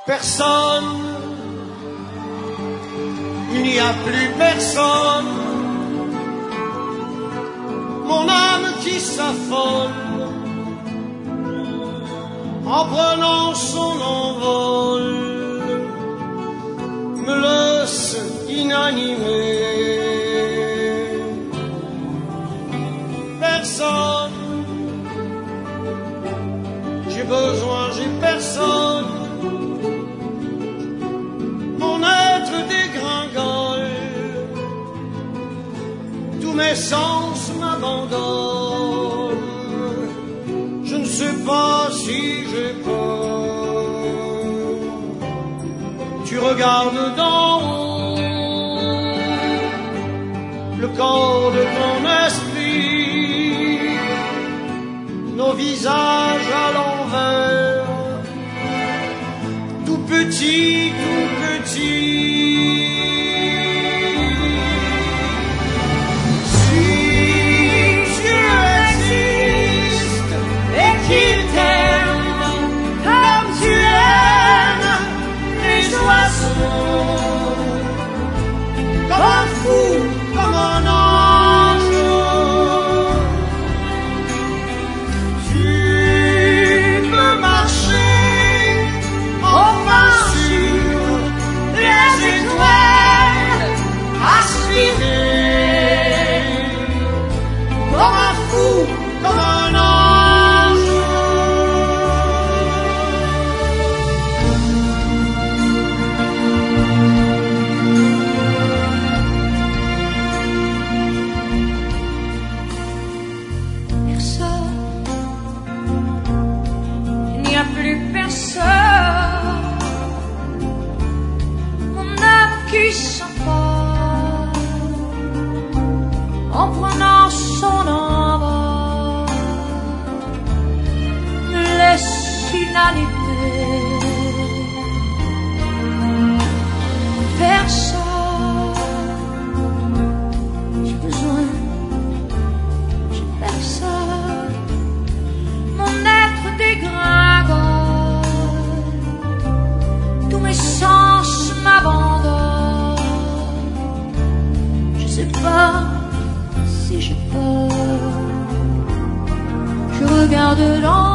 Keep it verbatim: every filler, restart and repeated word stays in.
Personne, il n'y a plus personne. Mon âme qui s'affole en prenant son envol me laisse inanimé. Personne, j'ai besoin, j'ai personne. Mon être dégringole, tous mes sens m'abandonnent. Je ne sais pas si j'ai peur. Tu regardes d'en haut le corps de ton esprit, nos visages à l'envers, tout petit, tout petit. Si tu existes et qu'il t'aime comme tu aimes les oiseaux, comme un fou, comme un ange, tu peux marcher au pas sur les étoiles, aspirer comme un fou, comme un ange. Personne, il n'y a plus personne. Mon âme qui s'envole en prenant son envol me laisse inanimé. Personne, j'ai besoin, j'ai personne. Mon être dégringole, tous mes sens m'abandonnent. Je sais pas si j'ai peur. Je regarde dans